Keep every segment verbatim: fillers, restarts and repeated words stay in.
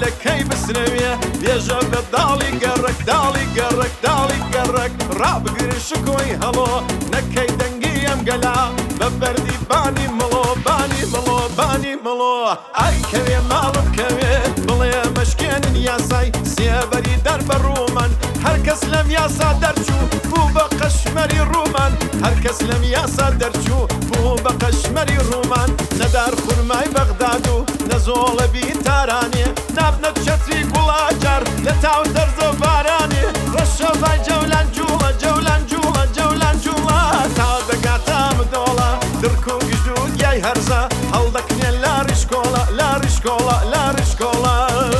مێلەکەی بسرەوێ بێژە بە داڵی گەڕک داڵی گەڕک داڵی گەڕک ڕابگرن شکۆی هەڵۆ نەکەی دەنگی ئەم گەلا بە بەردی بانی مڵۆ بانی مڵۆ بانی مڵۆ ئای کەوێ ماڵم کەوێ بڵێ مەشکێنن یاسای سێبەری دەر بە ڕوومەن هەرکەس لەم یاسا دەرچوو بوو بە قەشمەری ڕوومان هەرکەس لەم یاسا دەرچوو بوو بە قەشمەری ڕوومان نەدار خورمای بەغداد و نەزۆڵەبی تارانێ نابنە چەتری گوڵاجار لە تاو دەرزە بارانێ ڕەشەڤای جەولان جوڵە جەولان جوڵە جەولان جوڵە تا دەگاتە مدۆڵە درک و گژ و گیای هەرزە هەڵدەکنێ لاڕیشکۆڵە لاڕیشکۆڵە لاڕیشکۆڵە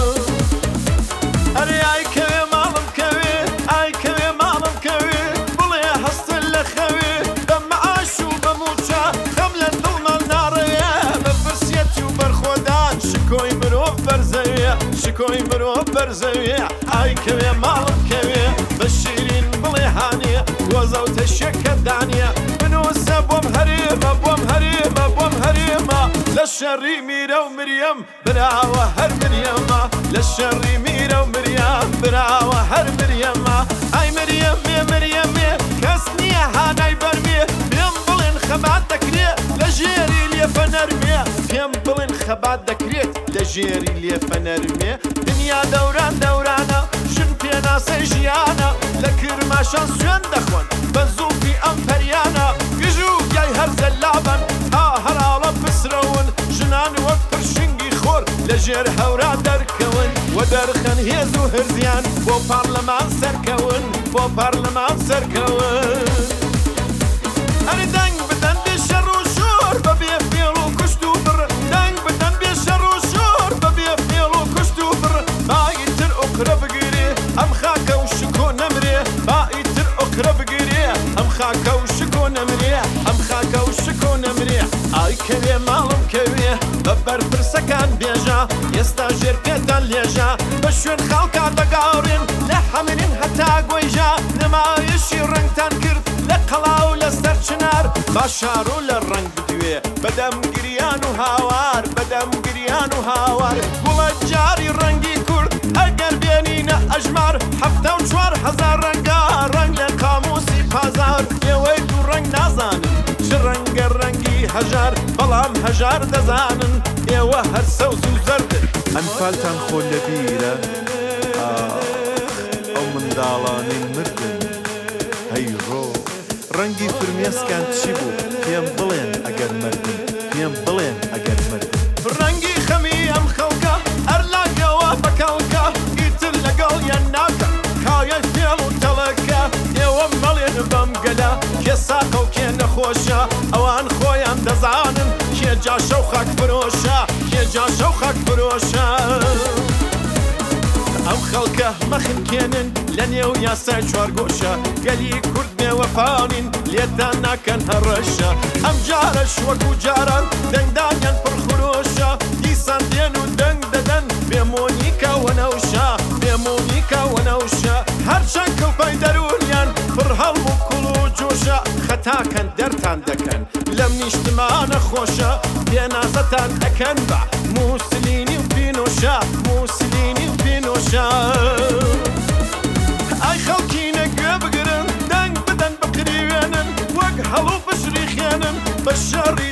ئەرێ ئای کەوێ ماڵم کەوێ ئای کەوێ ماڵم کەوێ بڵێ هەستن لە خەوێ بە مەعاش و بە موچە خەم لە دڵمە ناڕەیە بە فرسیەتی و بەرخۆدان شکۆی مرۆڤ بەرزەوێ شکۆی مرۆڤ بەرزەوێ ئای کەوێ ماڵم کەوێ بە شیرین بڵێ هانێ گۆزە و تەشێکە دانیە بنووسە بۆم هەرێمە بۆم هەرێمە بۆم هەرێمە لە شەڕی میرە و مریەم براوە هەر مریەمە لە شەڕی میرە و مریەم براوە هەر مریەمە ئای مریەمێ مریەمێ کەس نییە هانای بەرمێ پێم بڵێن خەبات دەکرێ لە ژێری لێفە نەرمێ پێم بڵێن خەبات دەکرێت لە ژێری لێفە نەرمێ دنیا دەوران دەورانە ژن پێناسەی ژیانە لە کرماشان سوێن دەخۆن بە زوڵفی ئەم پەریانە گژ و گیای هەرزە لابن تا هەراڵە بسرەون ژنان وەک پرشنگی خۆر لە ژێر هەورا دەرکەون وە دەرخەن هێز و هرزیان بۆ پارلەمان سەرکەون بۆ پارلەمان سەرکەون ئەرێ دەنگ بدەن بێ شەڕ و شۆر بەبێ فێڵ و کوشت و بڕ دەنگ بدەن بێ شەڕ و شۆر بەبێ فێڵ و کوشت و بڕ بایتر ئۆکرە بگیرێ ئەم خاکە و شکۆ نەمرێ بایتر ئۆکرە بگیرێ ئەم خاکە و شکۆ نەمرێ ئەم خاکە و شکۆ نەمرێ ئای کەوێ ماڵم کەوێ بە بەرپرسەکان بێژە ئێستا ژێر پێتان لێژە بە شوێن خاڵکا دەگاڕێن لە حەمرین هەتا گۆیژە نمایشی ڕەنگتان کرد لە قەڵاو لەسەر چنار با شارۆ لە ڕەنگ بدوێ بەدەم گریان و هاوار بەدەم گریان و هاوار گوڵە جاری ڕەنگی کورد ئەگەر بێنینە ئەژمار هەفتە و چوار هەزار ڕەنگە ڕەنگ لە قاموسی پازار ئێوەی دوو ڕەنگ نازانن چ ڕەنگە ڕەنگی هەژار بەڵام هەژار دەزانن ئێوە هەر سەوز و زەردن ئەنفالتان خۆ لەبیرە ئەو منداڵانەی مردن هەیڕۆ ڕەنگی فرمێسکان چی بوو پێم بڵێن ئەگەر مردن پێم بڵێن ئەگەر مردن ڕەنگی خەمی ئەم خەڵکە هەر لاگەوە بەکەڵکە ئیتر لەگەڵ یان ناکە کایە فێڵ و تەڵەکە ئێوە مەڵێن بەم گەلە کێ ساقە و کێ نەخۆشە ئەوان خۆیان دەزانن کێ جاشە و خاک فرۆشە کێ جاشە و خاک فرۆشە ئەو خەڵکە مەخنکێنن لە نێو یاسای چوارگۆشە گەلی کورد بێوەفاونین لێتان ناکەن هەڕەشە ئەم جارەش وەکو جاران دەنگدانیان پڕخورۆشە دیسان دێن و دەنگ دەدەن بێمۆنیکە وەنەوشە بێمۆنیکە وەنەوشە هەرچەند کەڵپەی دەرونیان پڕ هەڵم و کوڵ و جۆشە خەتاکەن دەرتان دەکەن لەم نیشتمانە خۆشە پێنازەتان ئەکەن بە موسلینی و پینۆشە موسلینی و پینۆشە ئای خەڵکینە گوێ بگرن دەنگ بدەن بە قریوێنن وەک هەڵوو بشری خێنن بە شەڕی